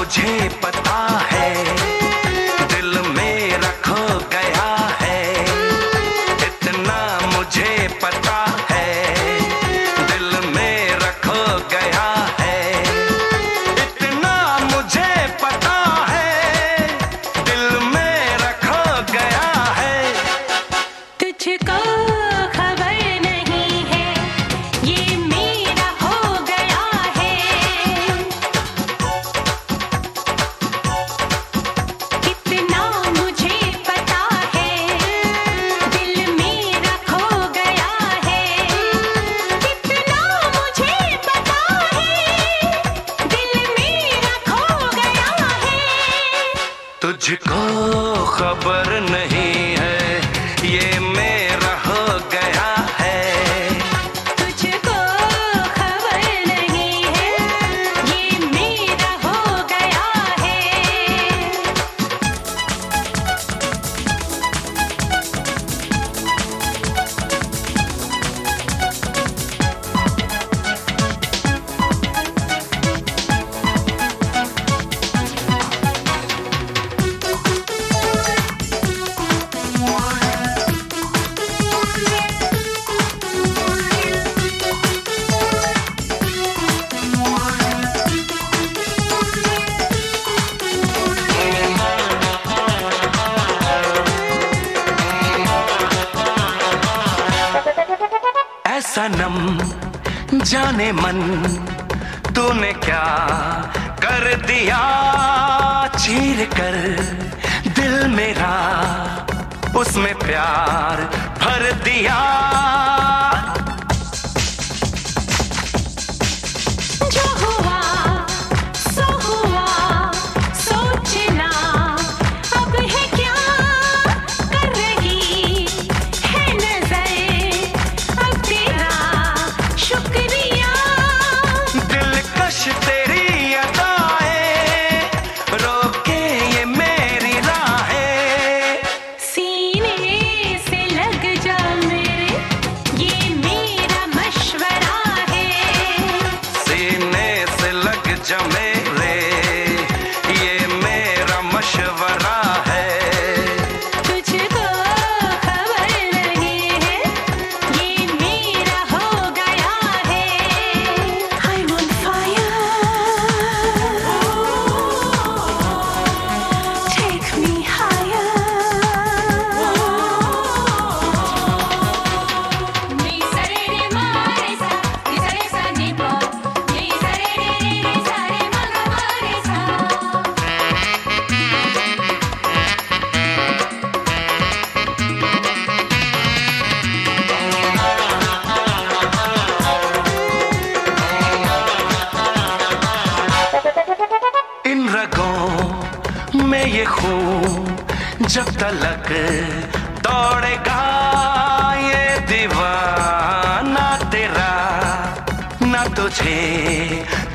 मुझे पता है, दिल मेरा खो गया है। इतना मुझे पता है, दिल मेरा खो गया है। इतना मुझे पता है, दिल मेरा खो गया है। तुझको खबर नहीं है, ये मेरा हो गया है। कितना मुझे पता है, दिल मेरा खो गया है। कितना मुझे पता है, दिल मेरा खो गया है। तुझको खबर नहीं है, ये मेरा हो गया है। तुझको खबर नहीं है, ये मेरा हो गया है। ऐ सनम जाने मन, तूने क्या कर दिया? चीर कर दिल मेरा, उसमें प्यार भर दिया। जो हुआ सो हुआ, सोचना अब है क्या। कर रही है नजर अब तेरा शुक्रिया। दिलकश तेरी अदाएं, रोके ये मेरी राहें। सीने से लग जा मेरे, ये मेरा मशवरा है। सीने से लग जा मेरे, ये मेरा मशवरा है। तुझको खबर नहीं है, ये मेरा हो गया है। I'm on fire, take me higher. Ni sa re re ma re sa, ni sa re sa ni pa, ni sa re sa re ma ga ma re sa. इन रगों में ये खून जब तलक दौड़ेगा, ये दीवाना तेरा ना तुझे